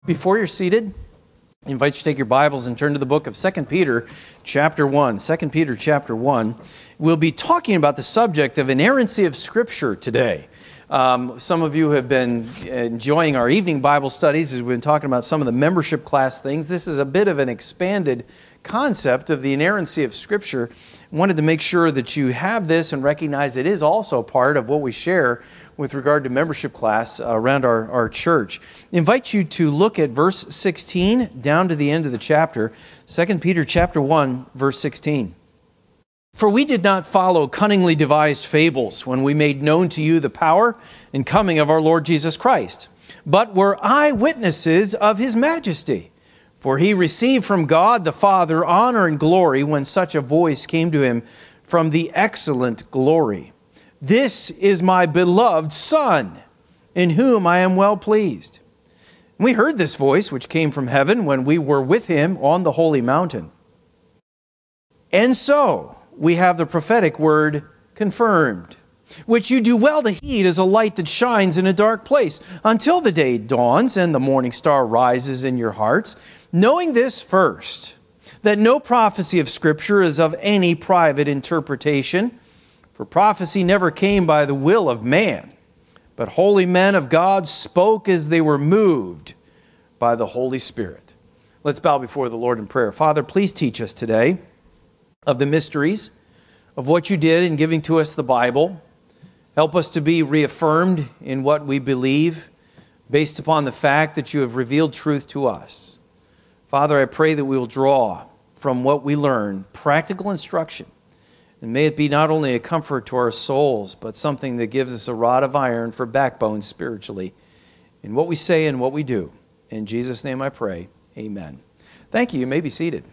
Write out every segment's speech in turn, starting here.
Before you're seated, I invite you to take your Bibles and turn to the book of 2 Peter chapter 1. 2 Peter chapter 1. We'll be talking about the subject of inerrancy of Scripture today. Some of you have been enjoying our evening Bible studies as we've been talking about some of the membership class things. This is a bit of an expanded concept of the inerrancy of Scripture. I wanted to make sure that you have this and recognize it is also part of what we share with regard to membership class around our church. I invite you to look at verse 16 down to the end of the chapter, 2 Peter chapter 1, verse 16. For we did not follow cunningly devised fables when we made known to you the power and coming of our Lord Jesus Christ, but were eyewitnesses of His majesty. For He received from God the Father honor and glory when such a voice came to Him from the excellent glory. This is my beloved Son, in whom I am well pleased. We heard this voice which came from heaven when we were with Him on the holy mountain. And so we have the prophetic word confirmed, which you do well to heed as a light that shines in a dark place, until the day dawns and the morning star rises in your hearts, knowing this first, that no prophecy of Scripture is of any private interpretation. For prophecy never came by the will of man, but holy men of God spoke as they were moved by the Holy Spirit. Let's bow before the Lord in prayer. Father, please teach us today of the mysteries of what you did in giving to us the Bible. Help us to be reaffirmed in what we believe based upon the fact that you have revealed truth to us. Father, I pray that we will draw from what we learn practical instruction. And may it be not only a comfort to our souls, but something that gives us a rod of iron for backbone spiritually in what we say and what we do. In Jesus' name I pray, amen. Thank you. You may be seated.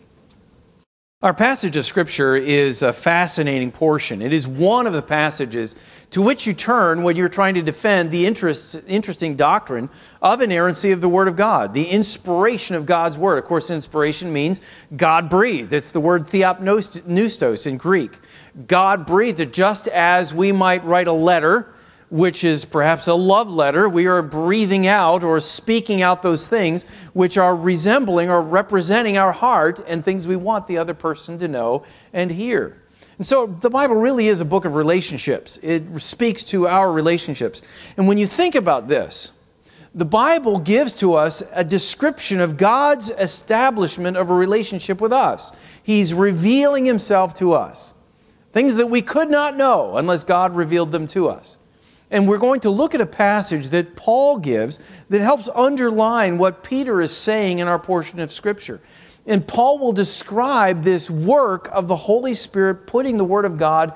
Our passage of Scripture is a fascinating portion. It is one of the passages to which you turn when you're trying to defend the interesting doctrine of inerrancy of the Word of God, the inspiration of God's Word. Of course, inspiration means God-breathed. It's the word theopneustos in Greek. God-breathed it, just as we might write a letter, which is perhaps a love letter. We are breathing out or speaking out those things which are resembling or representing our heart and things we want the other person to know and hear. And so the Bible really is a book of relationships. It speaks to our relationships. And when you think about this, the Bible gives to us a description of God's establishment of a relationship with us. He's revealing Himself to us. Things that we could not know unless God revealed them to us. And we're going to look at a passage that Paul gives that helps underline what Peter is saying in our portion of Scripture. And Paul will describe this work of the Holy Spirit putting the Word of God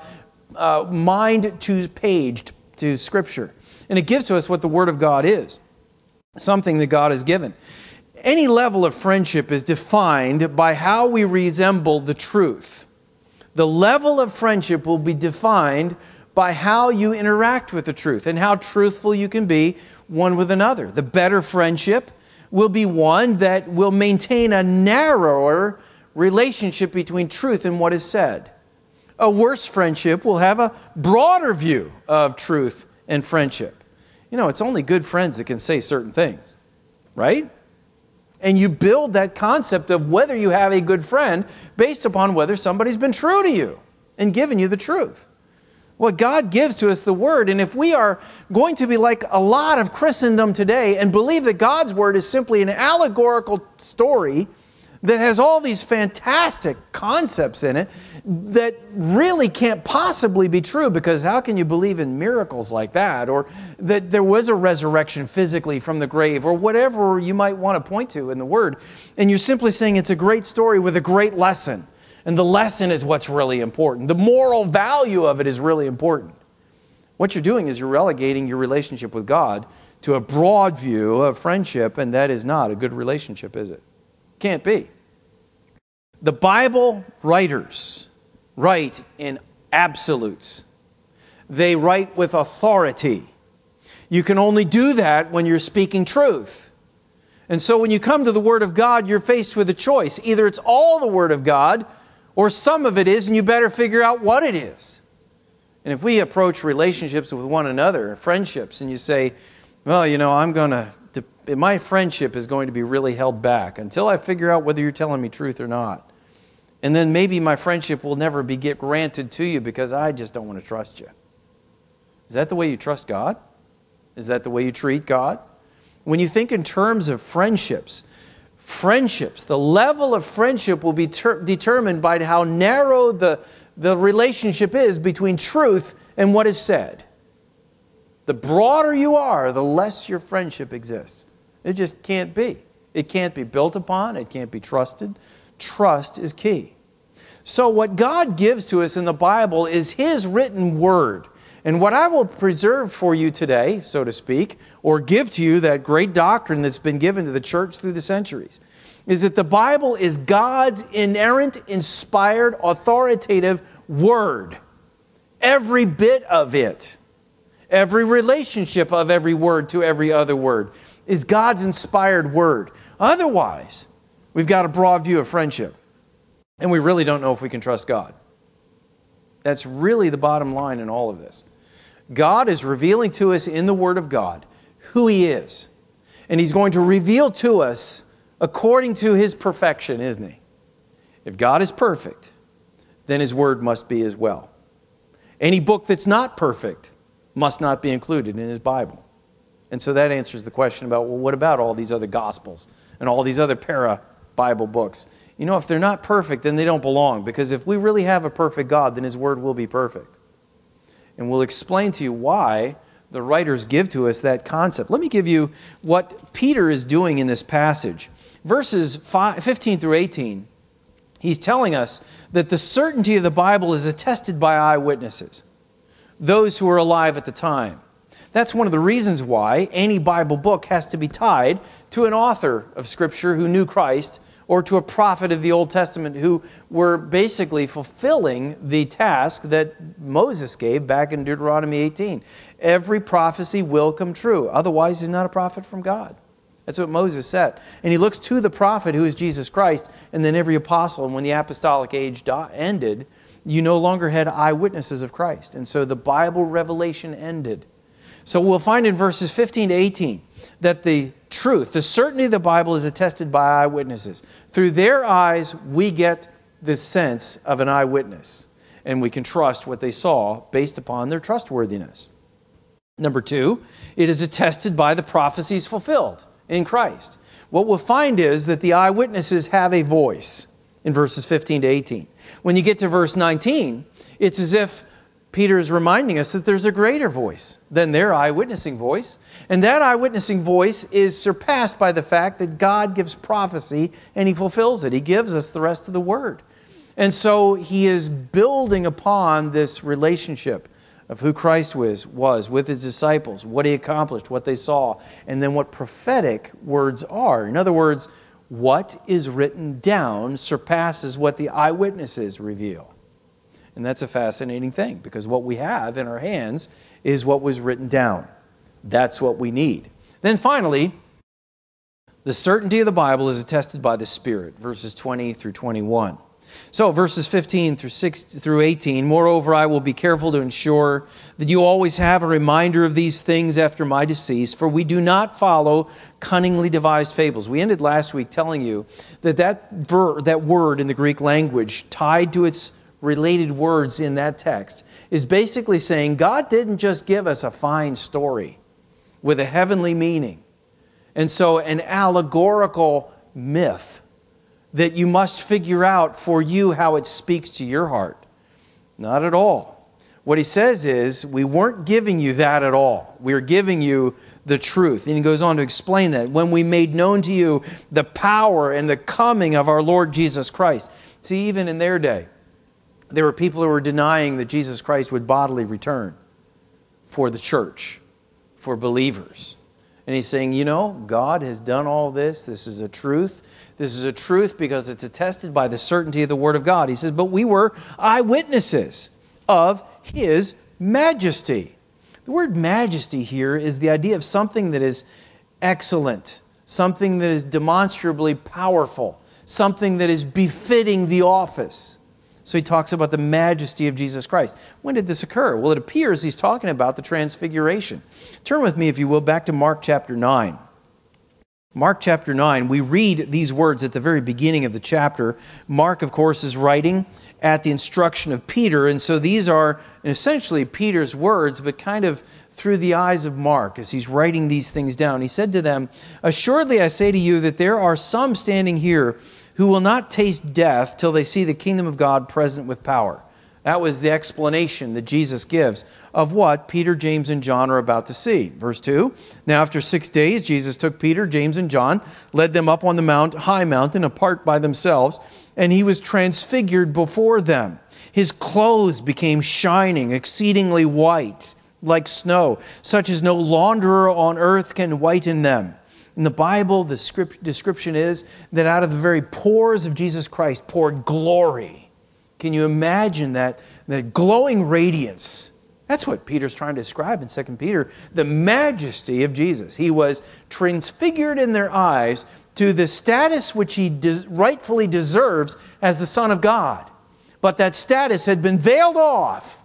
mind to page to Scripture. And it gives to us what the Word of God is, something that God has given. Any level of friendship is defined by how we resemble the truth. The level of friendship will be defined by how you interact with the truth and how truthful you can be one with another. The better friendship will be one that will maintain a narrower relationship between truth and what is said. A worse friendship will have a broader view of truth and friendship. You know, it's only good friends that can say certain things, right? And you build that concept of whether you have a good friend based upon whether somebody's been true to you and given you the truth. Well, God gives to us the Word, and if we are going to be like a lot of Christendom today and believe that God's Word is simply an allegorical story that has all these fantastic concepts in it that really can't possibly be true, because how can you believe in miracles like that, or that there was a resurrection physically from the grave, or whatever you might want to point to in the Word, and you're simply saying it's a great story with a great lesson. And the lesson is what's really important. The moral value of it is really important. What you're doing is you're relegating your relationship with God to a broad view of friendship, and that is not a good relationship, is it? Can't be. The Bible writers write in absolutes. They write with authority. You can only do that when you're speaking truth. And so when you come to the Word of God, you're faced with a choice. Either it's all the Word of God, or some of it is, and you better figure out what it is. And if we approach relationships with one another, friendships, and you say, well, you know, I'm going to my friendship is going to be really held back until I figure out whether you're telling me truth or not. And then maybe my friendship will never get granted to you because I just don't want to trust you. Is that the way you trust God? Is that the way you treat God? When you think in terms of friendships, the level of friendship will be determined by how narrow the relationship is between truth and what is said. The broader you are, the less your friendship exists. It just can't be. It can't be built upon. It can't be trusted. Trust is key. So what God gives to us in the Bible is His written Word. And what I will preserve for you today, so to speak, or give to you that great doctrine that's been given to the church through the centuries, is that the Bible is God's inerrant, inspired, authoritative Word. Every bit of it, every relationship of every word to every other word is God's inspired Word. Otherwise, we've got a broad view of friendship, and we really don't know if we can trust God. That's really the bottom line in all of this. God is revealing to us in the Word of God who He is. And He's going to reveal to us according to His perfection, isn't He? If God is perfect, then His Word must be as well. Any book that's not perfect must not be included in His Bible. And so that answers the question about, well, what about all these other Gospels and all these other para-Bible books? You know, if they're not perfect, then they don't belong. Because if we really have a perfect God, then His Word will be perfect. And we'll explain to you why the writers give to us that concept. Let me give you what Peter is doing in this passage. Verses 15 through 18, he's telling us that the certainty of the Bible is attested by eyewitnesses, those who were alive at the time. That's one of the reasons why any Bible book has to be tied to an author of Scripture who knew Christ, or to a prophet of the Old Testament who were basically fulfilling the task that Moses gave back in Deuteronomy 18. Every prophecy will come true. Otherwise, he's not a prophet from God. That's what Moses said. And he looks to the prophet who is Jesus Christ, and then every apostle. And when the apostolic age ended, you no longer had eyewitnesses of Christ. And so the Bible revelation ended. So we'll find in verses 15 to 18 that the truth, the certainty of the Bible is attested by eyewitnesses. Through their eyes, we get the sense of an eyewitness, and we can trust what they saw based upon their trustworthiness. Number two, it is attested by the prophecies fulfilled in Christ. What we'll find is that the eyewitnesses have a voice in verses 15 to 18. When you get to verse 19, it's as if Peter is reminding us that there's a greater voice than their eyewitnessing voice. And that eyewitnessing voice is surpassed by the fact that God gives prophecy and He fulfills it. He gives us the rest of the Word. And so He is building upon this relationship of who Christ was with His disciples, what He accomplished, what they saw, and then what prophetic words are. In other words, what is written down surpasses what the eyewitnesses reveal. And that's a fascinating thing, because what we have in our hands is what was written down. That's what we need. Then finally, the certainty of the Bible is attested by the Spirit, verses 20 through 21. So verses 15 through 18, moreover, I will be careful to ensure that you always have a reminder of these things after my decease, for we do not follow cunningly devised fables. We ended last week telling you that word in the Greek language tied to its related words in that text is basically saying God didn't just give us a fine story with a heavenly meaning, and so an allegorical myth that you must figure out for you how it speaks to your heart. Not at all. What he says is, we weren't giving you that at all. We're giving you the truth. And he goes on to explain that. When we made known to you the power and the coming of our Lord Jesus Christ. See, even in their day, there were people who were denying that Jesus Christ would bodily return for the church, for believers. And he's saying, you know, God has done all this. This is a truth. This is a truth because it's attested by the certainty of the Word of God. He says, but we were eyewitnesses of His majesty. The word majesty here is the idea of something that is excellent, something that is demonstrably powerful, something that is befitting the office. So he talks about the majesty of Jesus Christ. When did this occur? Well, it appears he's talking about the transfiguration. Turn with me, if you will, back to Mark chapter 9. Mark chapter 9, we read these words at the very beginning of the chapter. Mark, of course, is writing at the instruction of Peter, and so these are essentially Peter's words, but kind of through the eyes of Mark as he's writing these things down. He said to them, "Assuredly I say to you that there are some standing here who will not taste death till they see the kingdom of God present with power." That was the explanation that Jesus gives of what Peter, James, and John are about to see. Verse 2, "Now after 6 days, Jesus took Peter, James, and John, led them up on the high mountain apart by themselves, and he was transfigured before them. His clothes became shining, exceedingly white, like snow, such as no launderer on earth can whiten them." In the Bible, the description is that out of the very pores of Jesus Christ poured glory. Can you imagine that glowing radiance? That's what Peter's trying to describe in 2 Peter, the majesty of Jesus. He was transfigured in their eyes to the status which he rightfully deserves as the Son of God. But that status had been veiled off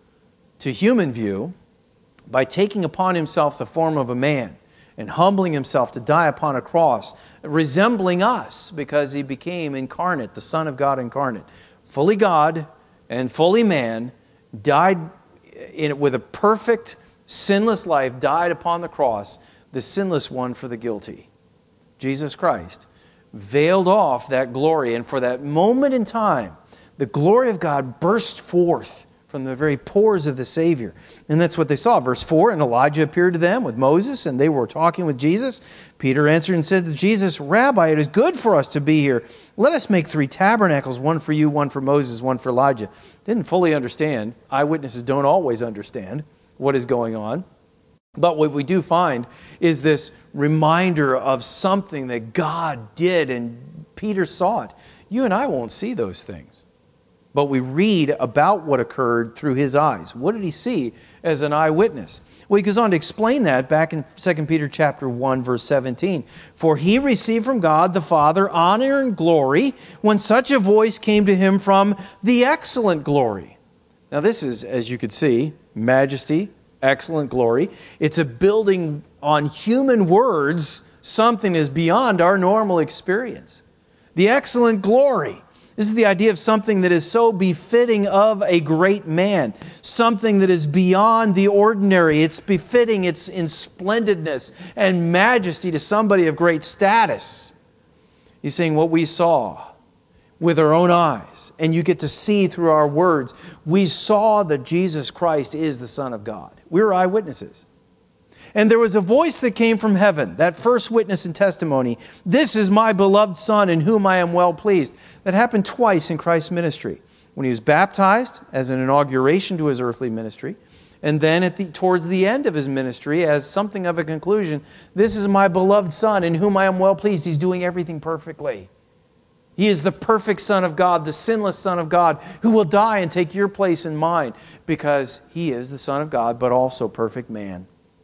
to human view by taking upon himself the form of a man and humbling himself to die upon a cross, resembling us because he became incarnate, the Son of God incarnate. Fully God and fully man, died with a perfect, sinless life, died upon the cross, the sinless one for the guilty. Jesus Christ veiled off that glory, and for that moment in time, the glory of God burst forth from the very pores of the Savior. And that's what they saw. Verse 4, "And Elijah appeared to them with Moses, and they were talking with Jesus. Peter answered and said to Jesus, 'Rabbi, it is good for us to be here. Let us make 3 tabernacles, one for you, one for Moses, one for Elijah.'" Didn't fully understand. Eyewitnesses don't always understand what is going on. But what we do find is this reminder of something that God did, and Peter saw it. You and I won't see those things. But we read about what occurred through his eyes. What did he see as an eyewitness? Well, he goes on to explain that back in 2 Peter chapter 1, verse 17. "For he received from God the Father honor and glory when such a voice came to him from the excellent glory." Now this is, as you could see, majesty, excellent glory. It's a building on human words, something is beyond our normal experience. The excellent glory. This is the idea of something that is so befitting of a great man, something that is beyond the ordinary. It's befitting, it's in splendidness and majesty to somebody of great status. He's saying what we saw with our own eyes, and you get to see through our words, we saw that Jesus Christ is the Son of God. We were eyewitnesses. "And there was a voice that came from heaven," that first witness and testimony, "This is my beloved Son in whom I am well pleased." That happened twice in Christ's ministry. When he was baptized as an inauguration to his earthly ministry, and then towards the end of his ministry as something of a conclusion, "This is my beloved Son in whom I am well pleased." He's doing everything perfectly. He is the perfect Son of God, the sinless Son of God, who will die and take your place and mine because he is the Son of God, but also perfect man.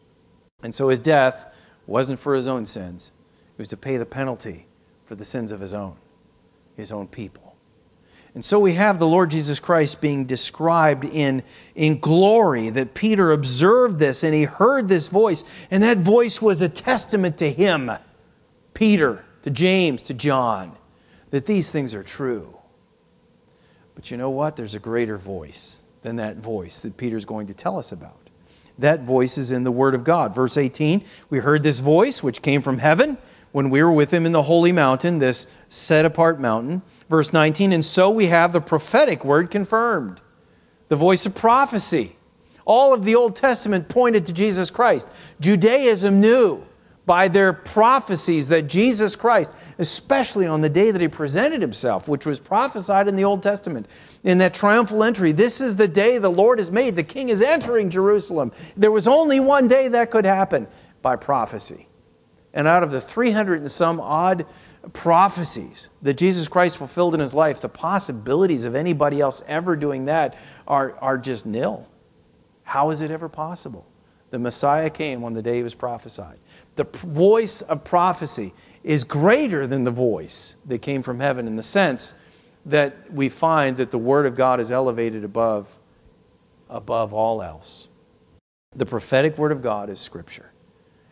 And so his death wasn't for his own sins. It was to pay the penalty for the sins of his own people. And so we have the Lord Jesus Christ being described in glory, that Peter observed this and he heard this voice, and that voice was a testament to him, Peter, to James, to John, that these things are true. But you know what? There's a greater voice than that voice that Peter's going to tell us about. That voice is in the Word of God. Verse 18, "We heard this voice which came from heaven when we were with him in the holy mountain," this set-apart mountain. Verse 19, "And so we have the prophetic word confirmed," the voice of prophecy. All of the Old Testament pointed to Jesus Christ. Judaism knew by their prophecies that Jesus Christ, especially on the day that he presented himself, which was prophesied in the Old Testament, in that triumphal entry, "This is the day the Lord has made. The King is entering Jerusalem." There was only one day that could happen, by prophecy. And out of the 300 and some odd prophecies that Jesus Christ fulfilled in his life, the possibilities of anybody else ever doing that are just nil. How is it ever possible? The Messiah came on the day he was prophesied. The voice of prophecy is greater than the voice that came from heaven, in the sense that we find that the Word of God is elevated above all else. The prophetic Word of God is Scripture.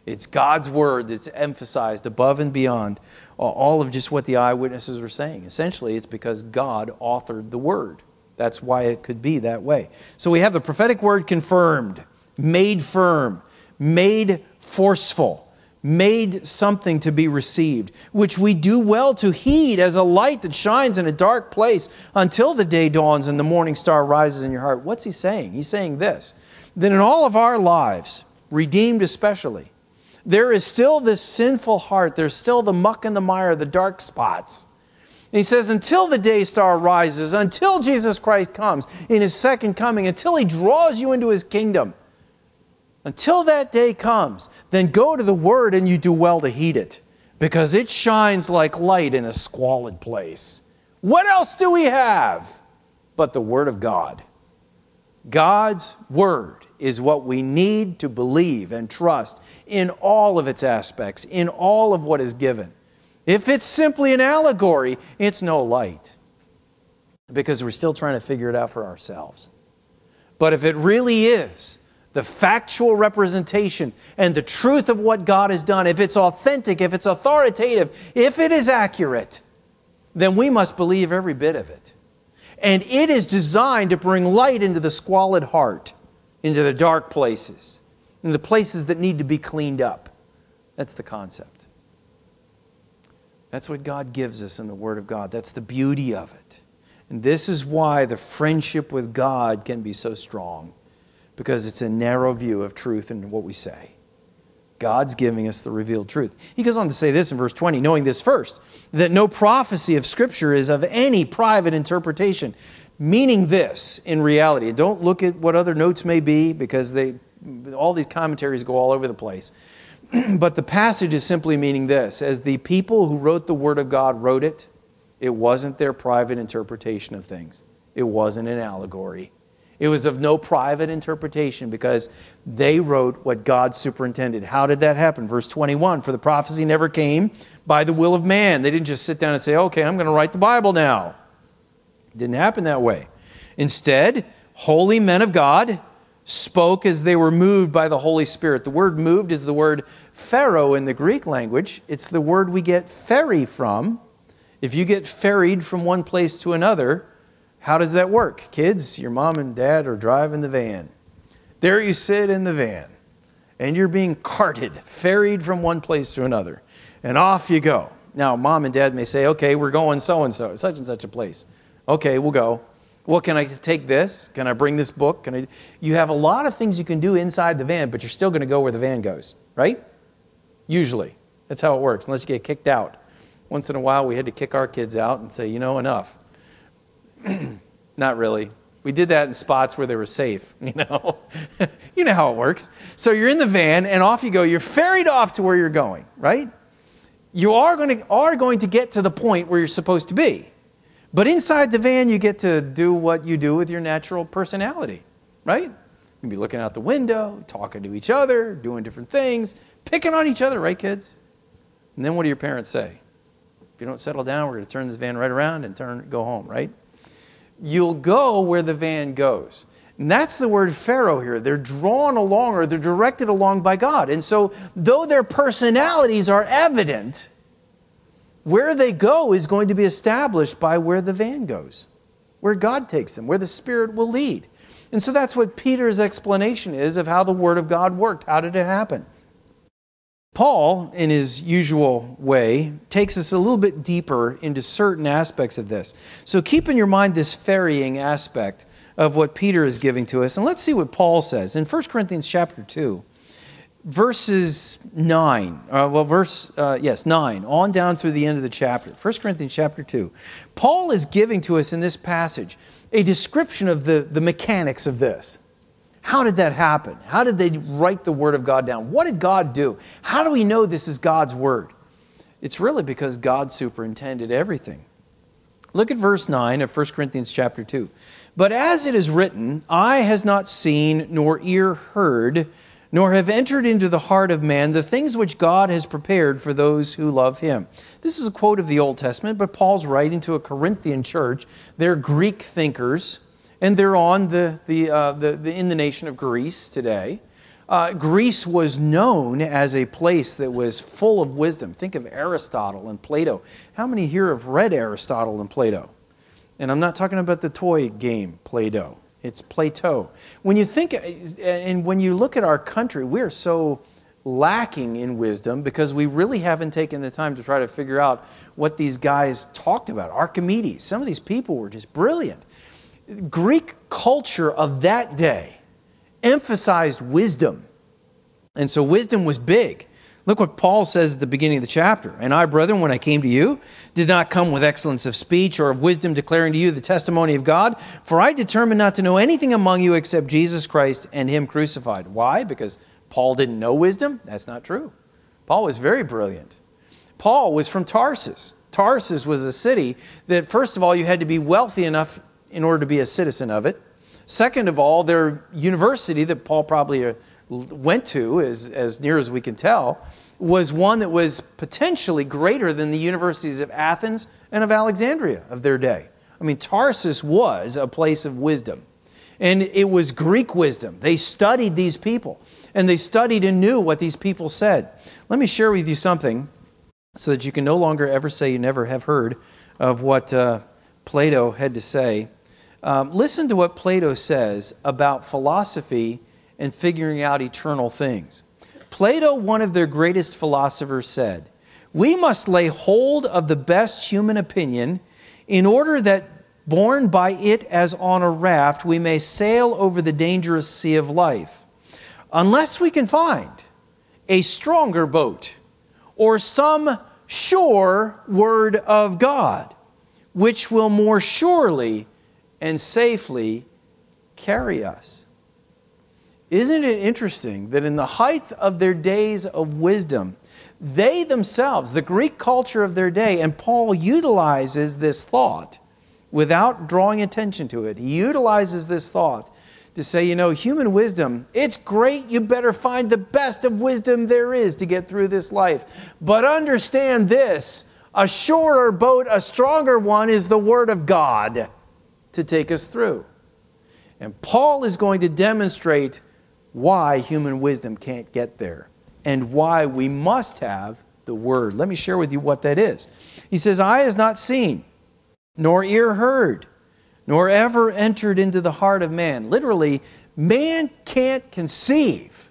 It's God's word that's emphasized above and beyond all of just what the eyewitnesses were saying. Essentially, it's because God authored the word. That's why it could be that way. So we have the prophetic word confirmed, made firm, made forceful, made something to be received, which we do well to heed as a light that shines in a dark place until the day dawns and the morning star rises in your heart. What's he saying? He's saying this, that in all of our lives, redeemed especially, there is still this sinful heart. There's still the muck and the mire, the dark spots. And he says, until the day star rises, until Jesus Christ comes in his second coming, until he draws you into his kingdom, until that day comes, then go to the word and you do well to heed it, because it shines like light in a squalid place. What else do we have but the word of God? God's word is what we need to believe and trust in all of its aspects, in all of what is given. If it's simply an allegory, it's no light, because we're still trying to figure it out for ourselves. But if it really is the factual representation and the truth of what God has done, if it's authentic, if it's authoritative, if it is accurate, then we must believe every bit of it. And it is designed to bring light into the squalid heart, into the dark places, in the places that need to be cleaned up. That's the concept. That's what God gives us in the Word of God. That's the beauty of it. And this is why the friendship with God can be so strong, because it's a narrow view of truth and what we say. God's giving us the revealed truth. He goes on to say this in verse 20, knowing this first, that no prophecy of Scripture is of any private interpretation. Meaning this, in reality, don't look at what other notes may be, because all these commentaries go all over the place. But the passage is simply meaning this: as the people who wrote the Word of God wrote it, it wasn't their private interpretation of things. It wasn't an allegory. It was of no private interpretation, because they wrote what God superintended. How did that happen? Verse 21, for the prophecy never came by the will of man. They didn't just sit down and say, okay, I'm going to write the Bible now. It didn't happen that way. Instead, holy men of God spoke as they were moved by the Holy Spirit. The word moved is the word phero in the Greek language. It's the word we get ferry from. If you get ferried from one place to another, how does that work? Kids, your mom and dad are driving the van. There you sit in the van, and you're being carted, ferried from one place to another, and off you go. Now, mom and dad may say, okay, we're going so-and-so, such and such a place. Okay, we'll go. Well, can I take this? Can I bring this book? You have a lot of things you can do inside the van, but you're still going to go where the van goes, right? Usually. That's how it works, unless you get kicked out. Once in a while, we had to kick our kids out and say, enough. Not really. We did that in spots where they were safe, You know how it works. So you're in the van, and off you go. You're ferried off to where you're going, right? You are going to get to the point where you're supposed to be. But inside the van, you get to do what you do with your natural personality, right? You can be looking out the window, talking to each other, doing different things, picking on each other, right, kids? And then what do your parents say? If you don't settle down, we're going to turn this van right around and go home, right? You'll go where the van goes. And that's the word phero here. They're drawn along, or they're directed along by God. And so, though their personalities are evident, where they go is going to be established by where the van goes, where God takes them, where the Spirit will lead. And so that's what Peter's explanation is of how the Word of God worked. How did it happen? Paul, in his usual way, takes us a little bit deeper into certain aspects of this. So keep in your mind this ferrying aspect of what Peter is giving to us. And let's see what Paul says. In 1 Corinthians chapter 2, verses 9, 9, on down through the end of the chapter. 1 Corinthians chapter 2. Paul is giving to us in this passage a description of the mechanics of this. How did that happen? How did they write the Word of God down? What did God do? How do we know this is God's Word? It's really because God superintended everything. Look at verse 9 of 1 Corinthians chapter 2. But as it is written, eye has not seen, nor ear heard, nor have entered into the heart of man the things which God has prepared for those who love Him. This is a quote of the Old Testament, but Paul's writing to a Corinthian church. They're Greek thinkers, and they're in the nation of Greece today. Greece was known as a place that was full of wisdom. Think of Aristotle and Plato. How many here have read Aristotle and Plato? And I'm not talking about the toy game, Play-Doh. It's Plato. When you think, and when you look at our country, we're so lacking in wisdom because we really haven't taken the time to try to figure out what these guys talked about. Archimedes, some of these people were just brilliant. Greek culture of that day emphasized wisdom. And so wisdom was big. Look what Paul says at the beginning of the chapter. And I, brethren, when I came to you, did not come with excellence of speech or of wisdom declaring to you the testimony of God. For I determined not to know anything among you except Jesus Christ and Him crucified. Why? Because Paul didn't know wisdom? That's not true. Paul was very brilliant. Paul was from Tarsus. Tarsus was a city that, first of all, you had to be wealthy enough in order to be a citizen of it. Second of all, their university that Paul probably went to, as near as we can tell, was one that was potentially greater than the universities of Athens and of Alexandria of their day. I mean, Tarsus was a place of wisdom. And it was Greek wisdom. They studied these people. And they studied and knew what these people said. Let me share with you something so that you can no longer ever say you never have heard of what Plato had to say. Listen to what Plato says about philosophy and figuring out eternal things. Plato, one of their greatest philosophers, said, "We must lay hold of the best human opinion in order that, borne by it as on a raft, we may sail over the dangerous sea of life. Unless we can find a stronger boat or some sure word of God, which will more surely and safely carry us." Isn't it interesting that in the height of their days of wisdom, they themselves, the Greek culture of their day, and Paul utilizes this thought without drawing attention to it. He utilizes this thought to say, you know, human wisdom, it's great. You better find the best of wisdom there is to get through this life. But understand this, a surer boat, a stronger one is the Word of God to take us through. And Paul is going to demonstrate why human wisdom can't get there and why we must have the Word. Let me share with you what that is. He says, "Eye has not seen, nor ear heard, nor ever entered into the heart of man." Literally, man can't conceive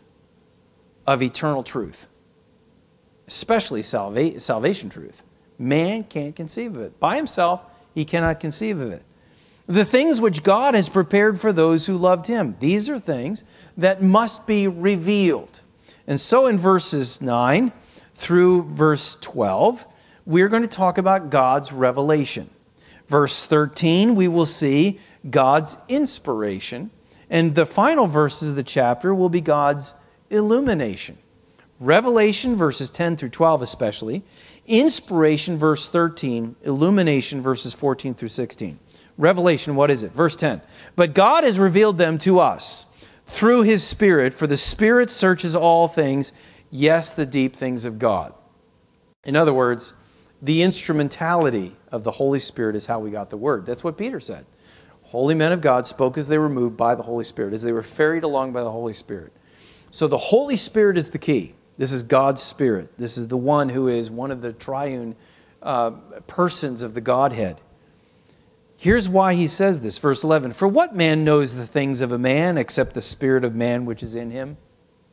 of eternal truth, especially salvation truth. Man can't conceive of it. By himself, he cannot conceive of it. The things which God has prepared for those who loved Him. These are things that must be revealed. And so in verses 9 through verse 12, we're going to talk about God's revelation. Verse 13, we will see God's inspiration. And the final verses of the chapter will be God's illumination. Revelation, verses 10 through 12 especially. Inspiration, verse 13. Illumination, verses 14 through 16. Revelation, what is it? Verse 10. "But God has revealed them to us through His Spirit, for the Spirit searches all things, yes, the deep things of God." In other words, the instrumentality of the Holy Spirit is how we got the Word. That's what Peter said. Holy men of God spoke as they were moved by the Holy Spirit, as they were ferried along by the Holy Spirit. So the Holy Spirit is the key. This is God's Spirit. This is the one who is one of the triune persons of the Godhead. Here's why he says this, verse 11. "For what man knows the things of a man except the spirit of man which is in him?"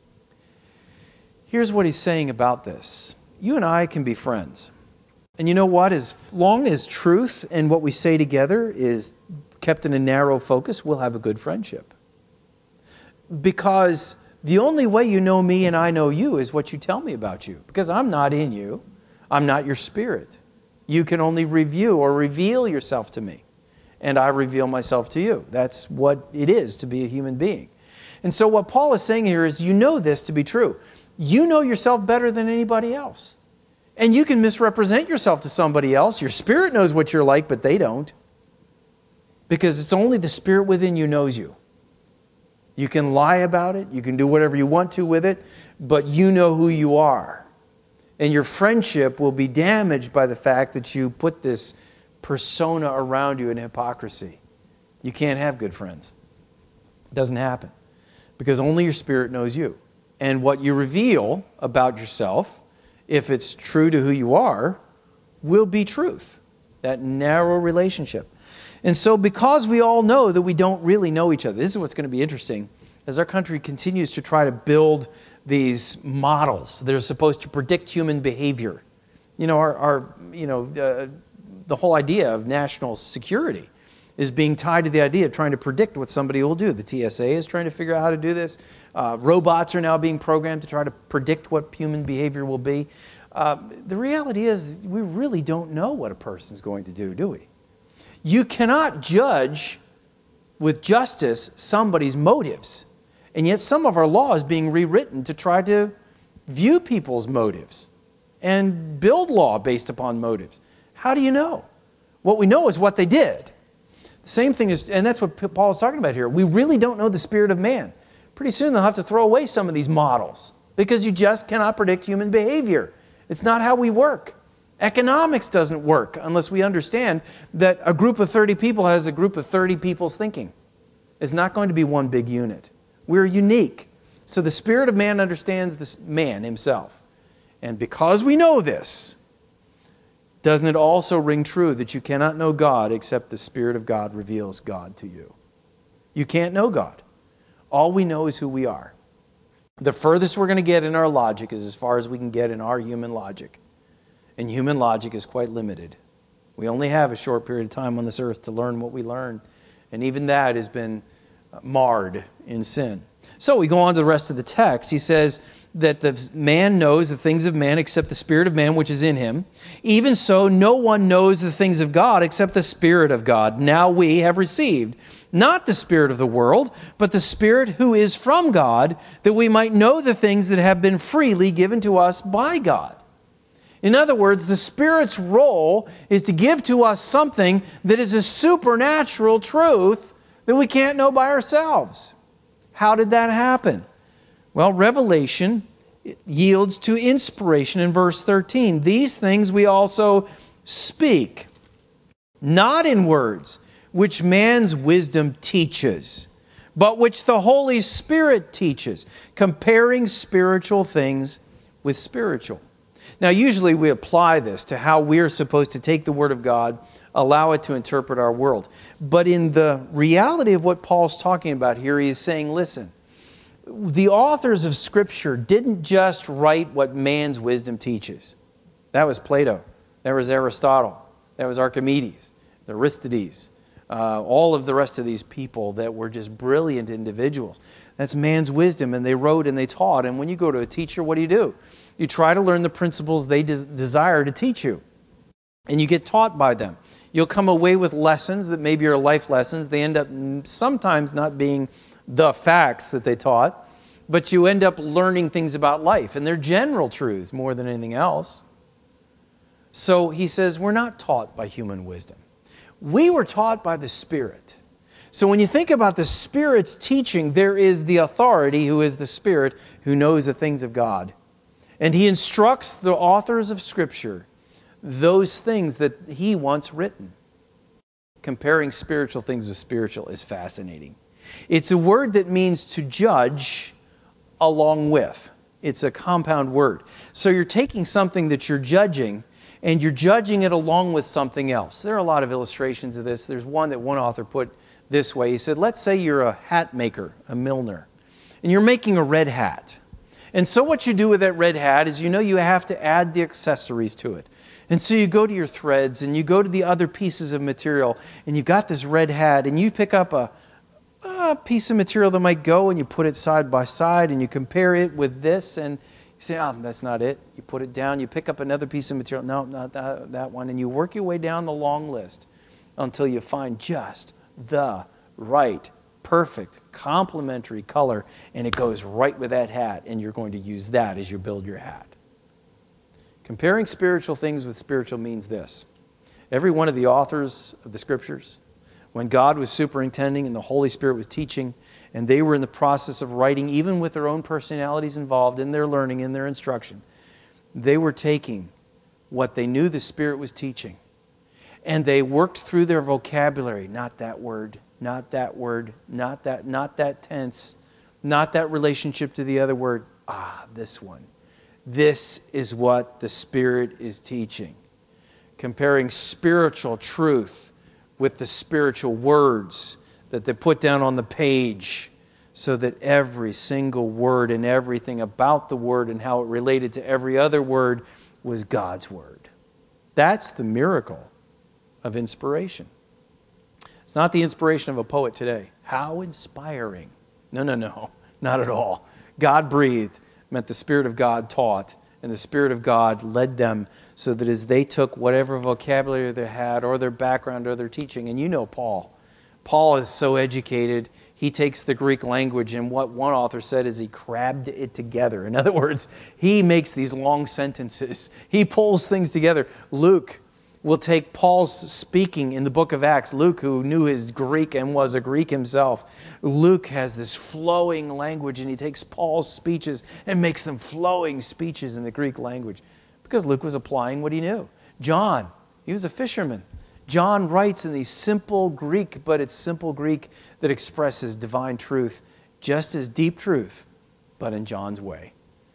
Here's what he's saying about this. You and I can be friends. And you know what? As long as truth and what we say together is kept in a narrow focus, we'll have a good friendship. Because the only way you know me and I know you is what you tell me about you. Because I'm not in you. I'm not your spirit. You can only review or reveal yourself to me. And I reveal myself to you. That's what it is to be a human being. And so what Paul is saying here is you know this to be true. You know yourself better than anybody else. And you can misrepresent yourself to somebody else. Your spirit knows what you're like, but they don't. Because it's only the Spirit within you knows you. You can lie about it. You can do whatever you want to with it. But you know who you are. And your friendship will be damaged by the fact that you put this persona around you in hypocrisy. You can't have good friends. It doesn't happen. Because only your spirit knows you. And what you reveal about yourself, if it's true to who you are, will be truth. That narrow relationship. And so because we all know that we don't really know each other, this is what's going to be interesting. As our country continues to try to build these models that are supposed to predict human behavior. You know, the whole idea of national security is being tied to the idea of trying to predict what somebody will do. The TSA is trying to figure out how to do this. Robots are now being programmed to try to predict what human behavior will be. The reality is we really don't know what a person's going to do we? You cannot judge with justice somebody's motives. And yet some of our law is being rewritten to try to view people's motives and build law based upon motives. How do you know? What we know is what they did. The same thing is, and that's what Paul is talking about here. We really don't know the spirit of man. Pretty soon they'll have to throw away some of these models because you just cannot predict human behavior. It's not how we work. Economics doesn't work unless we understand that a group of 30 people has a group of 30 people's thinking. It's not going to be one big unit. We're unique. So the spirit of man understands this man himself. And because we know this, doesn't it also ring true that you cannot know God except the Spirit of God reveals God to you? You can't know God. All we know is who we are. The furthest we're going to get in our logic is as far as we can get in our human logic. And human logic is quite limited. We only have a short period of time on this earth to learn what we learn. And even that has been marred in sin. So we go on to the rest of the text. He says that the man knows the things of man except the Spirit of man which is in him. Even so, no one knows the things of God except the Spirit of God. Now we have received not the spirit of the world, but the Spirit who is from God, that we might know the things that have been freely given to us by God. In other words, the Spirit's role is to give to us something that is a supernatural truth that we can't know by ourselves. How did that happen? Well, revelation yields to inspiration in verse 13. These things we also speak, not in words which man's wisdom teaches, but which the Holy Spirit teaches, comparing spiritual things with spiritual. Now, usually we apply this to how we're supposed to take the Word of God, allow it to interpret our world. But in the reality of what Paul's talking about here, he is saying, listen, the authors of Scripture didn't just write what man's wisdom teaches. That was Plato. That was Aristotle. That was Archimedes, Aristides, all of the rest of these people that were just brilliant individuals. That's man's wisdom, and they wrote and they taught. And when you go to a teacher, what do? You try to learn the principles they desire to teach you, and you get taught by them. You'll come away with lessons that maybe are life lessons. They end up sometimes not being the facts that they taught, but you end up learning things about life, and they're general truths more than anything else. So he says, we're not taught by human wisdom. We were taught by the Spirit. So when you think about the Spirit's teaching, there is the authority who is the Spirit who knows the things of God. And he instructs the authors of Scripture those things that he wants written. Comparing spiritual things with spiritual is fascinating. It's a word that means to judge along with. It's a compound word. So you're taking something that you're judging, and you're judging it along with something else. There are a lot of illustrations of this. There's one that one author put this way. He said, let's say you're a hat maker, a milliner, and you're making a red hat. And so what you do with that red hat is you have to add the accessories to it. And so you go to your threads and you go to the other pieces of material, and you've got this red hat, and you pick up a piece of material that might go, and you put it side by side, and you compare it with this, and you say, that's not it. You put it down, you pick up another piece of material. No, not that one. And you work your way down the long list until you find just the right, perfect, complementary color, and it goes right with that hat, and you're going to use that as you build your hat. Comparing spiritual things with spiritual means this. Every one of the authors of the Scriptures, when God was superintending and the Holy Spirit was teaching, and they were in the process of writing, even with their own personalities involved in their learning, in their instruction, they were taking what they knew the Spirit was teaching, and they worked through their vocabulary. Not that word, not that word, not that tense, not that relationship to the other word. This one. This is what the Spirit is teaching. Comparing spiritual truth with the spiritual words that they put down on the page, so that every single word and everything about the word and how it related to every other word was God's word. That's the miracle of inspiration. It's not the inspiration of a poet today. How inspiring. No, not at all. God breathed meant the Spirit of God taught, and the Spirit of God led them so that as they took whatever vocabulary they had or their background or their teaching, and you know Paul. Paul is so educated, he takes the Greek language, and what one author said is he crabbed it together. In other words, he makes these long sentences. He pulls things together. Luke will take Paul's speaking in the book of Acts. Luke, who knew his Greek and was a Greek himself, Luke has this flowing language, and he takes Paul's speeches and makes them flowing speeches in the Greek language because Luke was applying what he knew. John, he was a fisherman. John writes in these simple Greek, but it's simple Greek that expresses divine truth, just as deep truth, but in John's way.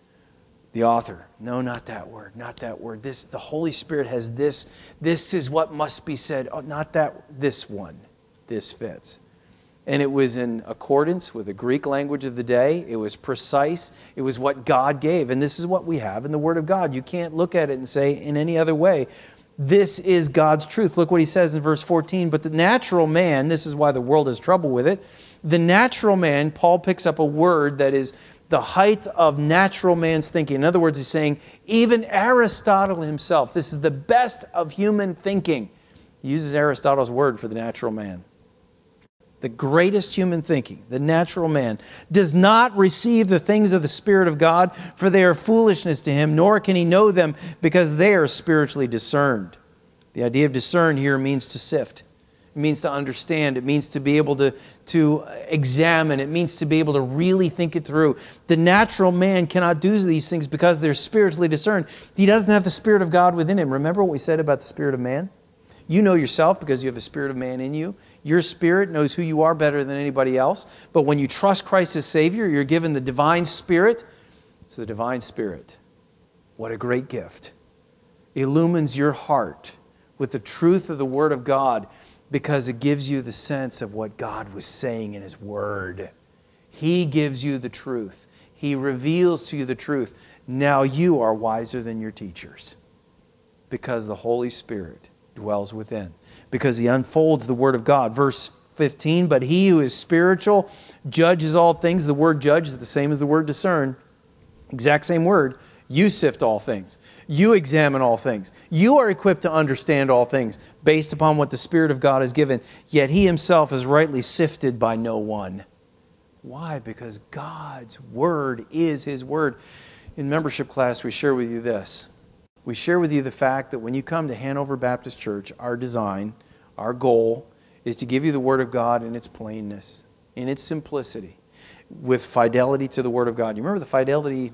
The author, no, not that word, not that word. The Holy Spirit has this. This is what must be said. Oh, not that, this one. This fits. And it was in accordance with the Greek language of the day. It was precise. It was what God gave. And this is what we have in the Word of God. You can't look at it and say in any other way, this is God's truth. Look what he says in verse 14. But the natural man, this is why the world has trouble with it. The natural man, Paul picks up a word that is the height of natural man's thinking. In other words, he's saying, even Aristotle himself, this is the best of human thinking. He uses Aristotle's word for the natural man. The greatest human thinking, the natural man, does not receive the things of the Spirit of God, for they are foolishness to him, nor can he know them because they are spiritually discerned. The idea of discern here means to sift. It means to understand. It means to be able to examine. It means to be able to really think it through. The natural man cannot do these things because they're spiritually discerned. He doesn't have the Spirit of God within him. Remember what we said about the spirit of man? You know yourself because you have the Spirit of man in you. Your spirit knows who you are better than anybody else. But when you trust Christ as Savior, you're given the divine Spirit. So the divine Spirit, what a great gift, illumines your heart with the truth of the Word of God because it gives you the sense of what God was saying in His Word. He gives you the truth. He reveals to you the truth. Now you are wiser than your teachers because the Holy Spirit dwells within. Because He unfolds the Word of God. Verse 15, but he who is spiritual judges all things. The word judge is the same as the word discern. Exact same word. You sift all things. You examine all things. You are equipped to understand all things based upon what the Spirit of God has given. Yet He Himself is rightly sifted by no one. Why? Because God's Word is His Word. In membership class, we share with you this. We share with you the fact that when you come to Hanover Baptist Church, our design, our goal, is to give you the Word of God in its plainness, in its simplicity, with fidelity to the Word of God. You remember the fidelity?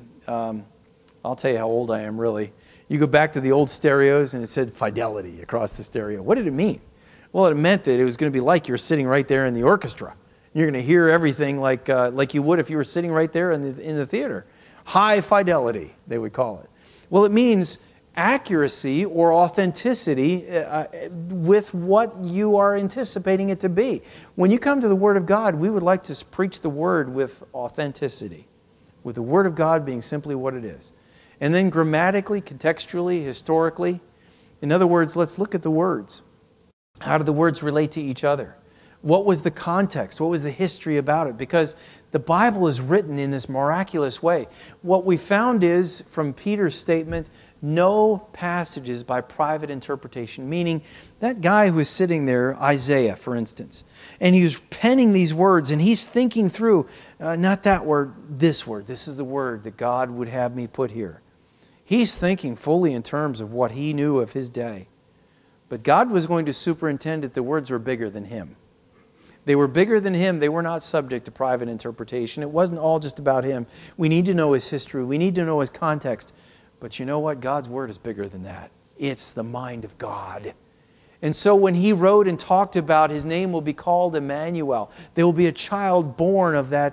I'll tell you how old I am, really. You go back to the old stereos and it said fidelity across the stereo. What did it mean? Well, it meant that it was going to be like you're sitting right there in the orchestra. You're going to hear everything like you would if you were sitting right there in the theater. High fidelity, they would call it. Well, it means accuracy or authenticity with what you are anticipating it to be. When you come to the Word of God, we would like to preach the Word with authenticity, with the Word of God being simply what it is. And then grammatically, contextually, historically. In other words, let's look at the words. How do the words relate to each other? What was the context? What was the history about it? Because the Bible is written in this miraculous way. What we found is, from Peter's statement, no passages by private interpretation, meaning that guy who was sitting there, Isaiah, for instance, and he was penning these words, and he's thinking through, not that word, this word. This is the word that God would have me put here. He's thinking fully in terms of what he knew of his day. But God was going to superintend it. The words were bigger than him. They were bigger than him. They were not subject to private interpretation. It wasn't all just about him. We need to know his history. We need to know his context. But you know what? God's Word is bigger than that. It's the mind of God. And so when He wrote and talked about His name will be called Emmanuel, there will be a child born of that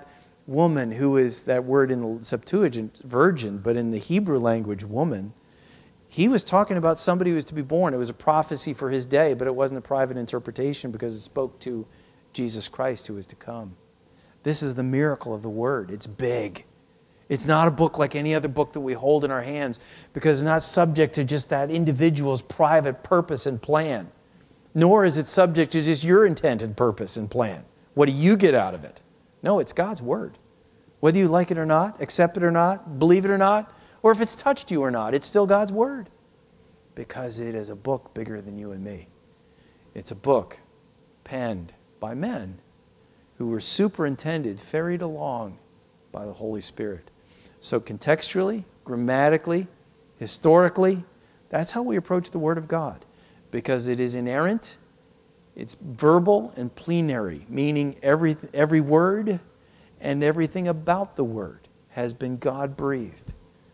woman, who is that word in the Septuagint, virgin, but in the Hebrew language, woman, he was talking about somebody who was to be born. It was a prophecy for his day, but it wasn't a private interpretation because it spoke to Jesus Christ who was to come. This is the miracle of the Word. It's big. It's not a book like any other book that we hold in our hands because it's not subject to just that individual's private purpose and plan. Nor is it subject to just your intent and purpose and plan. What do you get out of it? No, it's God's Word. Whether you like it or not, accept it or not, believe it or not, or if it's touched you or not, it's still God's Word. Because it is a book bigger than you and me. It's a book penned by men who were superintended, ferried along by the Holy Spirit. So contextually, grammatically, historically, that's how we approach the Word of God. Because it is inerrant, it's verbal and plenary, meaning every word and everything about the Word has been God-breathed.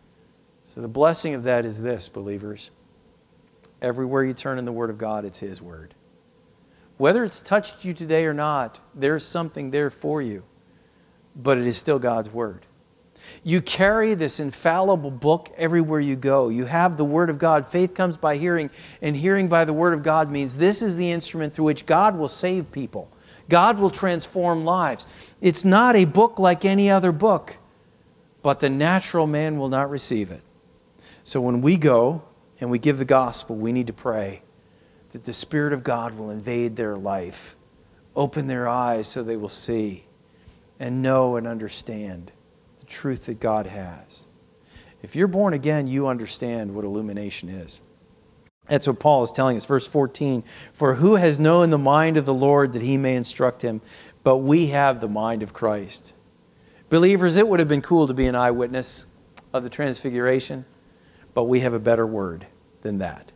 So the blessing of that is this, believers. Everywhere you turn in the Word of God, it's His Word. Whether it's touched you today or not, there's something there for you. But it is still God's Word. You carry this infallible book everywhere you go. You have the Word of God. Faith comes by hearing, and hearing by the Word of God means this is the instrument through which God will save people. God will transform lives. It's not a book like any other book, but the natural man will not receive it. So when we go and we give the gospel, we need to pray that the Spirit of God will invade their life, open their eyes so they will see and know and understand the truth that God has. If you're born again, you understand what illumination is. That's what Paul is telling us. Verse 14, for who has known the mind of the Lord that He may instruct him? But we have the mind of Christ. Believers, it would have been cool to be an eyewitness of the Transfiguration, but we have a better word than that.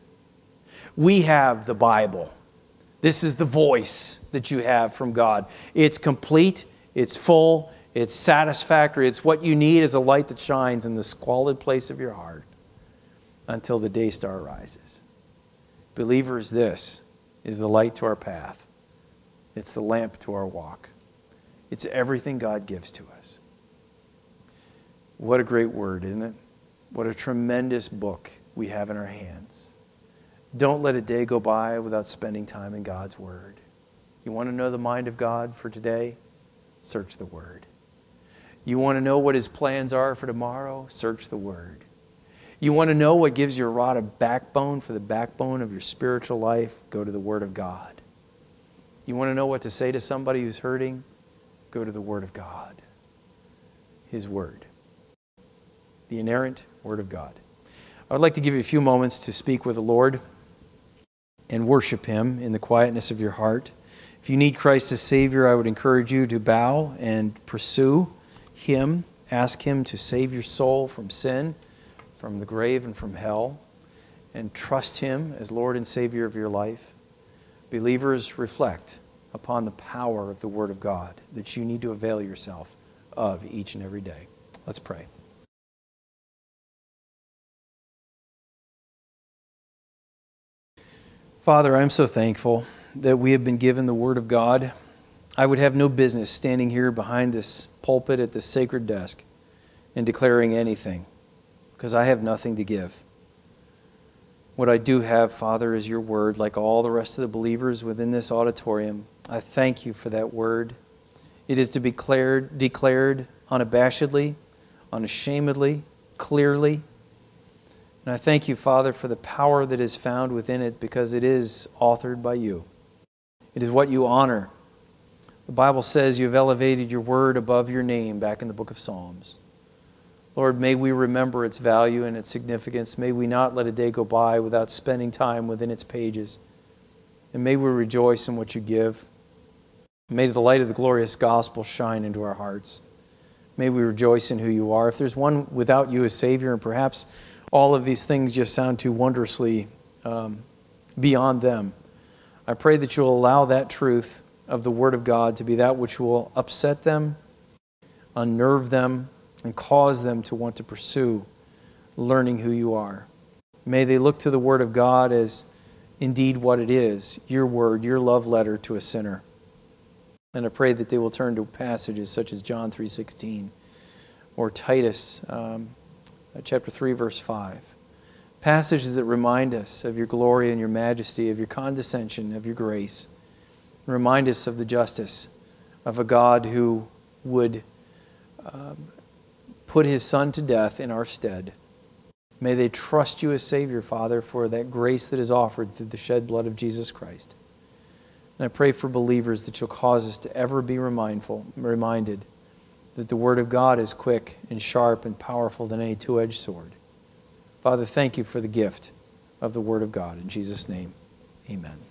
We have the Bible. This is the voice that you have from God. It's complete, it's full, it's satisfactory. It's what you need as a light that shines in the squalid place of your heart until the day star rises. Believers, this is the light to our path. It's the lamp to our walk. It's everything God gives to us. What a great word, isn't it? What a tremendous book we have in our hands. Don't let a day go by without spending time in God's Word. You want to know the mind of God for today? Search the Word. You want to know what His plans are for tomorrow? Search the Word. You want to know what gives your rod a backbone for the backbone of your spiritual life? Go to the Word of God. You want to know what to say to somebody who's hurting? Go to the Word of God. His Word. The inerrant Word of God. I would like to give you a few moments to speak with the Lord and worship Him in the quietness of your heart. If you need Christ as Savior, I would encourage you to bow and pursue Him. Ask Him to save your soul from sin, from the grave, and from hell. And trust Him as Lord and Savior of your life. Believers, reflect upon the power of the Word of God that you need to avail yourself of each and every day. Let's pray. Father, I'm so thankful that we have been given the Word of God. I would have no business standing here behind this pulpit at this sacred desk and declaring anything, because I have nothing to give. What I do have, Father, is your Word, like all the rest of the believers within this auditorium. I thank you for that Word. It is to be declared unabashedly, unashamedly, clearly. And I thank you, Father, for the power that is found within it, because it is authored by you. It is what you honor. The Bible says you have elevated your word above your name back in the book of Psalms. Lord, may we remember its value and its significance. May we not let a day go by without spending time within its pages. And may we rejoice in what you give. May the light of the glorious gospel shine into our hearts. May we rejoice in who you are. If there's one without you as Savior, and perhaps all of these things just sound too wondrously beyond them, I pray that you'll allow that truth of the Word of God to be that which will upset them, unnerve them, and cause them to want to pursue learning who you are. May they look to the Word of God as indeed what it is, your word, your love letter to a sinner. And I pray that they will turn to passages such as John 3:16 or Titus chapter 3, verse 5. Passages that remind us of your glory and your majesty, of your condescension, of your grace. Remind us of the justice of a God who would put his Son to death in our stead. May they trust you as Savior, Father, for that grace that is offered through the shed blood of Jesus Christ. And I pray for believers that you'll cause us to ever be reminded that the Word of God is quick and sharp and powerful than any two-edged sword. Father, thank you for the gift of the Word of God. In Jesus' name, amen.